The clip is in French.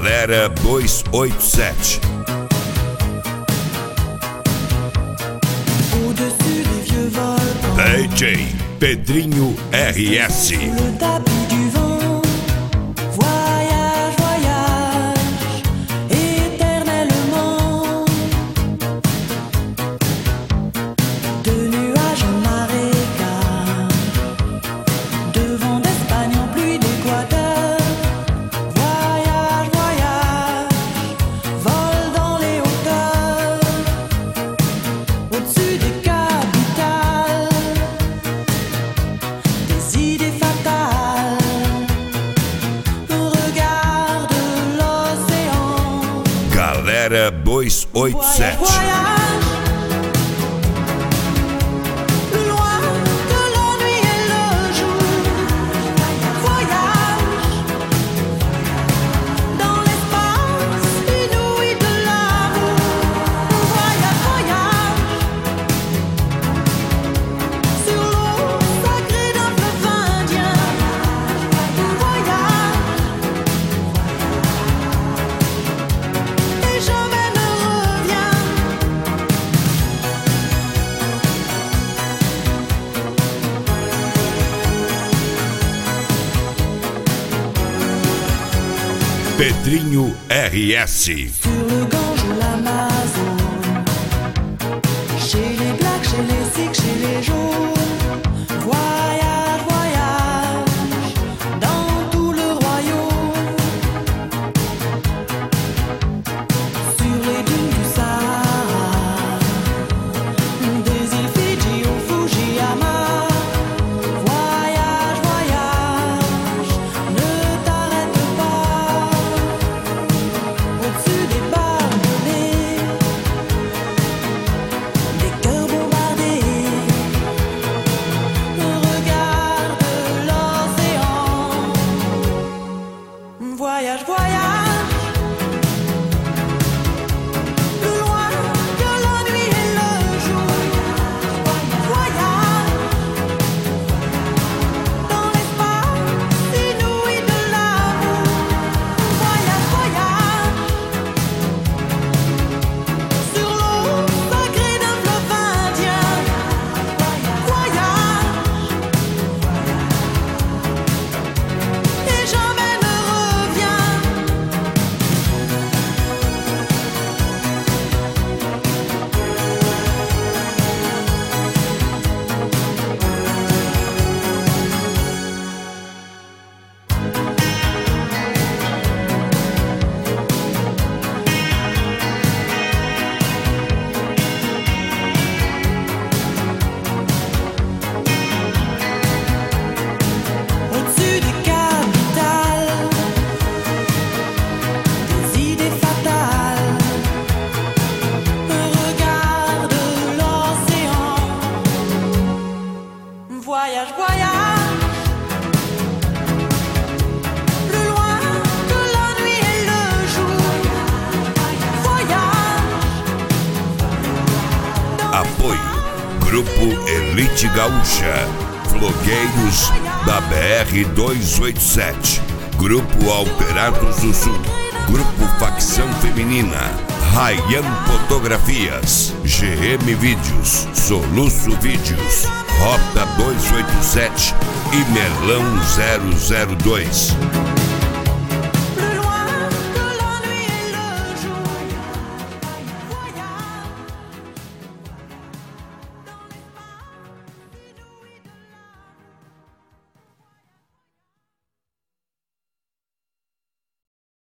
Galera 287. DJ Pedrinho RS. Le tapis du vent, voyage, voyage, éternellement. De nuages en marécage, de vent d'Espagne en pluie d'Équateur. Voyage, voyage, vol dans les hauteurs, au-dessus des capitales. Des idées fatales, regarde l'océan. Galera 287. Voyage, plus loin que la nuit et le jour. Voyage, dans l'espace inouï de l'amour. Voyage, voyage, sur l'eau sacrée d'un fleuve indien. Voyage, et jamais ne reviens. Pedrinho RS. Sur le Gange ou l'Amazone, chez les Blacks, chez les Sikhs, chez les Jaunes. Voyage, voyage, dans tout le royaume. Sur les dunes du Sahara, des îles Fidji au Fujiyama. Voyage, voyage, ne t'arrête pas. Au-dessus des barbelés, des cœurs bombardés, regarde l'océan. Voyage, voyage, plus loin que la nuit et le jour. Voyage, dans l'espace inouï de l'amour. Voyage, voyage, sur l'eau sacrée d'un fleuve indien. Voyage, et jamais ne reviens. Au-dessus des capitales, des idées fatales, regarde l'océan. Voyage, voyage, plus loin que la nuit et le jour. Voyage, Apoio Grupo Elite Gaúcha, Flogueiros da BR 287, Grupo Alterados do Sul, Grupo Facção Feminina, Ryan Fotografias, GM Vídeos, Soluço Vídeos, Rota 287 e Melão 002.